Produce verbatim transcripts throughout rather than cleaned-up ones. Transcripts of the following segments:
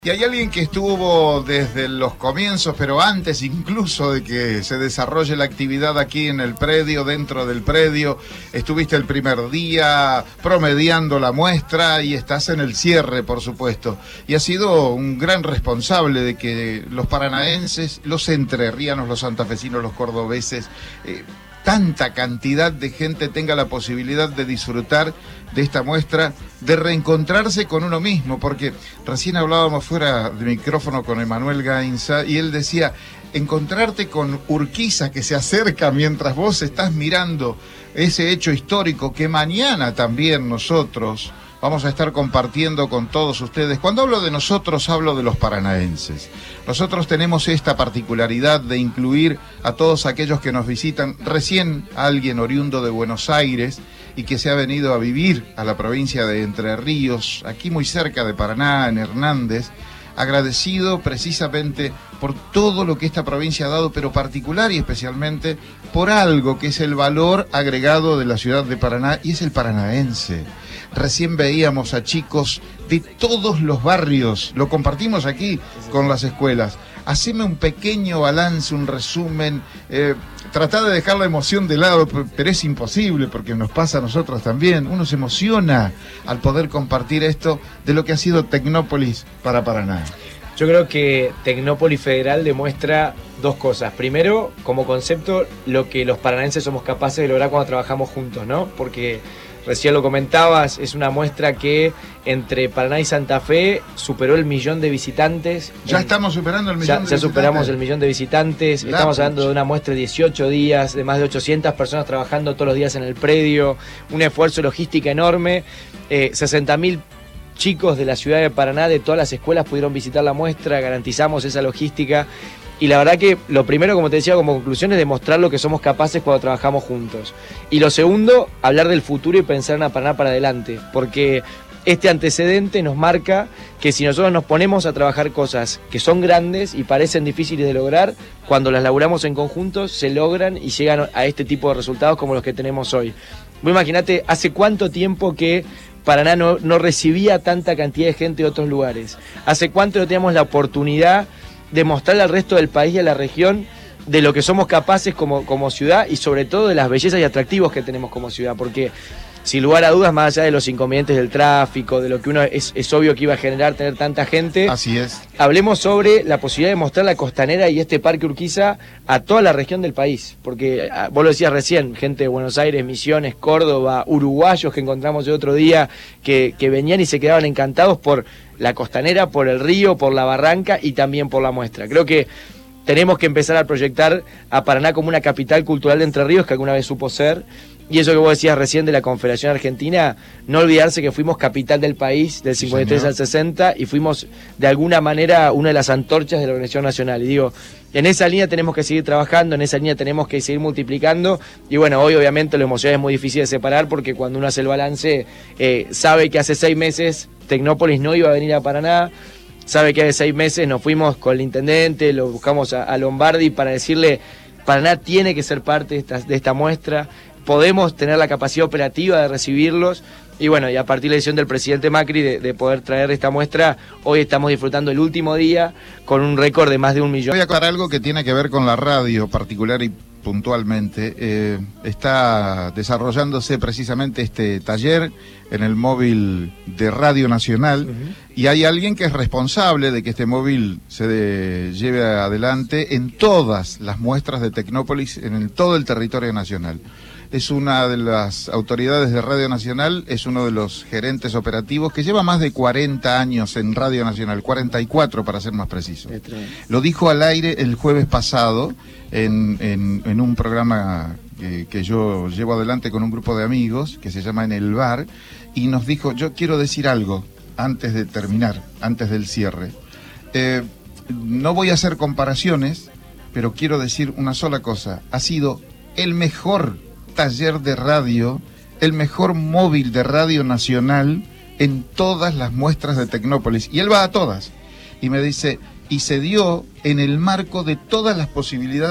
Y hay alguien que estuvo desde los comienzos, pero antes incluso de que se desarrolle la actividad aquí en el predio, dentro del predio. Estuviste el primer día promediando la muestra y estás en el cierre, por supuesto. Y has sido un gran responsable de que los paranaenses, los entrerrianos, los santafesinos, los cordobeses, eh, tanta cantidad de gente tenga la posibilidad de disfrutar de esta muestra, de reencontrarse con uno mismo, porque recién hablábamos fuera de micrófono con Emanuel Gainza y él decía, encontrarte con Urquiza que se acerca mientras vos estás mirando ese hecho histórico que mañana también nosotros vamos a estar compartiendo con todos ustedes. Cuando hablo de nosotros, hablo de los paranaenses. Nosotros tenemos esta particularidad de incluir a todos aquellos que nos visitan. Recién alguien oriundo de Buenos Aires y que se ha venido a vivir a la provincia de Entre Ríos, aquí muy cerca de Paraná, en Hernández, agradecido precisamente por todo lo que esta provincia ha dado, pero particular y especialmente por algo que es el valor agregado de la ciudad de Paraná, y es el paranaense. Recién veíamos a chicos de todos los barrios, lo compartimos aquí con las escuelas. Haceme un pequeño balance, un resumen, eh, tratá de dejar la emoción de lado, pero es imposible porque nos pasa a nosotros también. Uno se emociona al poder compartir esto de lo que ha sido Tecnópolis para Paraná. Yo creo que Tecnópolis Federal demuestra dos cosas. Primero, como concepto, lo que los paranaenses somos capaces de lograr cuando trabajamos juntos, ¿no? Porque recién lo comentabas, es una muestra que entre Paraná y Santa Fe superó el millón de visitantes. Ya en, estamos superando el millón ya, de ya visitantes. Ya superamos el millón de visitantes. La estamos pucha. hablando de una muestra de dieciocho días, de más de ochocientas personas trabajando todos los días en el predio. Un esfuerzo logístico enorme. Eh, sesenta mil chicos de la ciudad de Paraná, de todas las escuelas, pudieron visitar la muestra. Garantizamos esa logística. Y la verdad que lo primero, como te decía, como conclusión, es demostrar lo que somos capaces cuando trabajamos juntos. Y lo segundo, hablar del futuro y pensar en Paraná para adelante. Porque este antecedente nos marca que si nosotros nos ponemos a trabajar cosas que son grandes y parecen difíciles de lograr, cuando las laburamos en conjunto, se logran y llegan a este tipo de resultados como los que tenemos hoy. Vos imaginate, hace cuánto tiempo que Paraná no, no recibía tanta cantidad de gente de otros lugares. Hace cuánto no teníamos la oportunidad de mostrarle al resto del país y a la región de lo que somos capaces como, como ciudad y sobre todo de las bellezas y atractivos que tenemos como ciudad, porque sin lugar a dudas, más allá de los inconvenientes del tráfico, de lo que uno es, es obvio que iba a generar tener tanta gente, así es. Hablemos sobre la posibilidad de mostrar la Costanera y este Parque Urquiza a toda la región del país, porque vos lo decías recién, gente de Buenos Aires, Misiones, Córdoba, uruguayos que encontramos el otro día, que, que venían y se quedaban encantados por la Costanera, por el río, por la barranca y también por la muestra. Creo que tenemos que empezar a proyectar a Paraná como una capital cultural de Entre Ríos que alguna vez supo ser. Y eso que vos decías recién de la Confederación Argentina, no olvidarse que fuimos capital del país del cincuenta y tres al sesenta y fuimos de alguna manera una de las antorchas de la Organización Nacional. Y digo, en esa línea tenemos que seguir trabajando, en esa línea tenemos que seguir multiplicando. Y bueno, hoy obviamente la emoción es muy difícil de separar porque cuando uno hace el balance, eh, sabe que hace seis meses Tecnópolis no iba a venir a Paraná. Sabe que hace seis meses nos fuimos con el intendente, lo buscamos a, a Lombardi para decirle, Paraná tiene que ser parte de esta, de esta muestra. Podemos tener la capacidad operativa de recibirlos y bueno, y a partir de la decisión del presidente Macri de, de poder traer esta muestra, hoy estamos disfrutando el último día con un récord de más de un millón. Voy a aclarar algo que tiene que ver con la radio particular y puntualmente. Eh, está desarrollándose precisamente este taller en el móvil de Radio Nacional. Uh-huh. Y hay alguien que es responsable de que este móvil se de, lleve adelante en todas las muestras de Tecnópolis, en el, todo el territorio nacional. Es una de las autoridades de Radio Nacional, es uno de los gerentes operativos que lleva más de cuarenta años en Radio Nacional, cuarenta y cuatro para ser más preciso. Lo dijo al aire el jueves pasado en, en, en un programa que, que yo llevo adelante con un grupo de amigos que se llama En el Bar, y nos dijo, yo quiero decir algo antes de terminar, antes del cierre. Eh, no voy a hacer comparaciones, pero quiero decir una sola cosa, ha sido el mejor taller de radio, el mejor móvil de Radio Nacional en todas las muestras de Tecnópolis, y él va a todas y me dice, y se dio en el marco de todas las posibilidades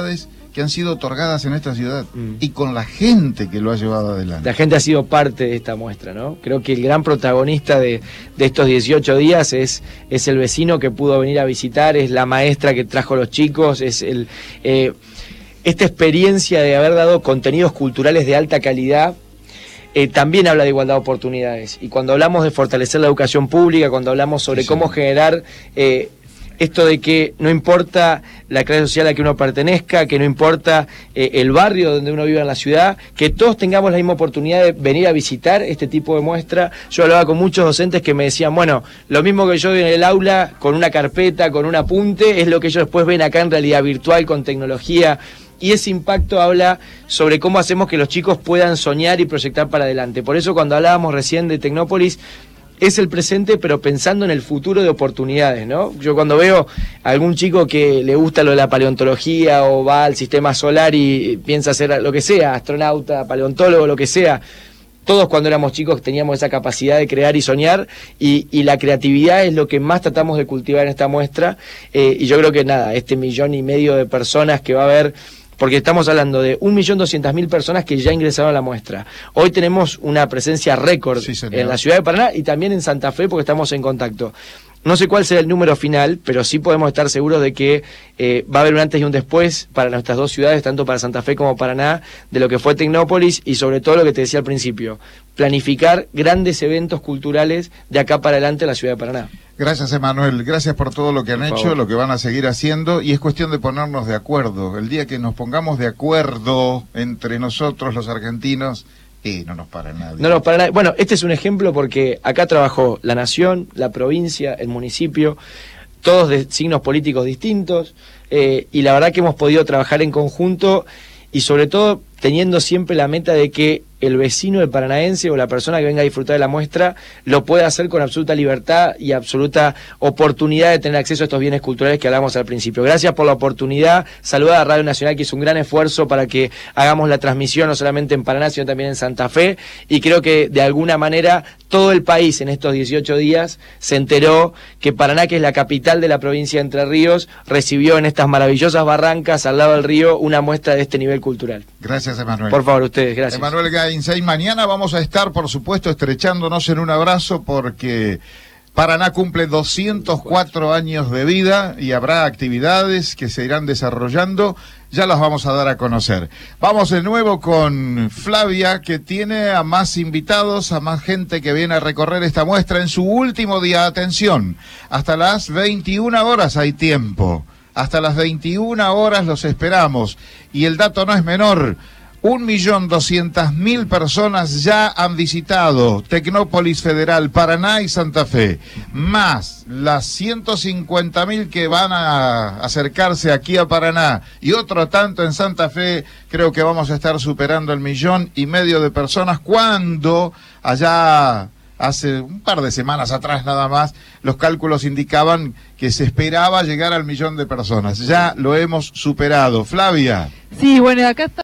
que han sido otorgadas en esta ciudad mm. y con la gente que lo ha llevado adelante. La gente ha sido parte de esta muestra, ¿no? Creo que el gran protagonista de, de estos dieciocho días es, es el vecino que pudo venir a visitar, es la maestra que trajo a los chicos, es el eh, esta experiencia de haber dado contenidos culturales de alta calidad. Eh, también habla de igualdad de oportunidades, y cuando hablamos de fortalecer la educación pública, cuando hablamos sobre sí, cómo sí. generar eh, esto de que no importa la clase social a la que uno pertenezca, que no importa eh, el barrio donde uno vive en la ciudad, que todos tengamos la misma oportunidad de venir a visitar este tipo de muestra. Yo hablaba con muchos docentes que me decían, bueno, lo mismo que yo doy en el aula con una carpeta, con un apunte, es lo que ellos después ven acá en realidad virtual, con tecnología. Y ese impacto habla sobre cómo hacemos que los chicos puedan soñar y proyectar para adelante. Por eso cuando hablábamos recién de Tecnópolis, es el presente, pero pensando en el futuro de oportunidades, ¿no? Yo cuando veo a algún chico que le gusta lo de la paleontología o va al sistema solar y piensa ser lo que sea, astronauta, paleontólogo, lo que sea, todos cuando éramos chicos teníamos esa capacidad de crear y soñar, y, y la creatividad es lo que más tratamos de cultivar en esta muestra, eh, y yo creo que nada, este millón y medio de personas que va a haber, porque estamos hablando de un millón doscientas mil personas que ya ingresaron a la muestra. Hoy tenemos una presencia récord sí, en la ciudad de Paraná y también en Santa Fe, porque estamos en contacto. No sé cuál será el número final, pero sí podemos estar seguros de que eh, va a haber un antes y un después para nuestras dos ciudades, tanto para Santa Fe como Paraná, de lo que fue Tecnópolis, y sobre todo lo que te decía al principio, planificar grandes eventos culturales de acá para adelante en la ciudad de Paraná. Gracias, Emanuel, gracias por todo lo que han hecho, lo que van a seguir haciendo, y es cuestión de ponernos de acuerdo. El día que nos pongamos de acuerdo entre nosotros los argentinos, y no nos para nadie. No nos para nadie. Bueno, este es un ejemplo porque acá trabajó la nación, la provincia, el municipio, todos de signos políticos distintos, eh, y la verdad que hemos podido trabajar en conjunto, y sobre todo teniendo siempre la meta de que el vecino, el paranaense o la persona que venga a disfrutar de la muestra lo pueda hacer con absoluta libertad y absoluta oportunidad de tener acceso a estos bienes culturales que hablamos al principio. Gracias por la oportunidad. Saluda a Radio Nacional, que hizo un gran esfuerzo para que hagamos la transmisión no solamente en Paraná, sino también en Santa Fe, y creo que de alguna manera todo el país en estos dieciocho días se enteró que Paraná, que es la capital de la provincia de Entre Ríos, recibió en estas maravillosas barrancas al lado del río una muestra de este nivel cultural. Gracias, Emanuel. Por favor, ustedes, gracias. Emanuel Gainzey, mañana vamos a estar, por supuesto, estrechándonos en un abrazo, porque Paraná cumple doscientos cuatro años de vida y habrá actividades que se irán desarrollando, ya las vamos a dar a conocer. Vamos de nuevo con Flavia, que tiene a más invitados, a más gente que viene a recorrer esta muestra en su último día. Atención, hasta las veintiuna horas hay tiempo, hasta las veintiuna horas los esperamos, y el dato no es menor. Un millón doscientas mil personas ya han visitado Tecnópolis Federal, Paraná y Santa Fe, más las ciento cincuenta mil que van a acercarse aquí a Paraná y otro tanto en Santa Fe. Creo que vamos a estar superando el millón y medio de personas, cuando allá hace un par de semanas atrás nada más los cálculos indicaban que se esperaba llegar al millón de personas. Ya lo hemos superado. Flavia. Sí, bueno, acá está.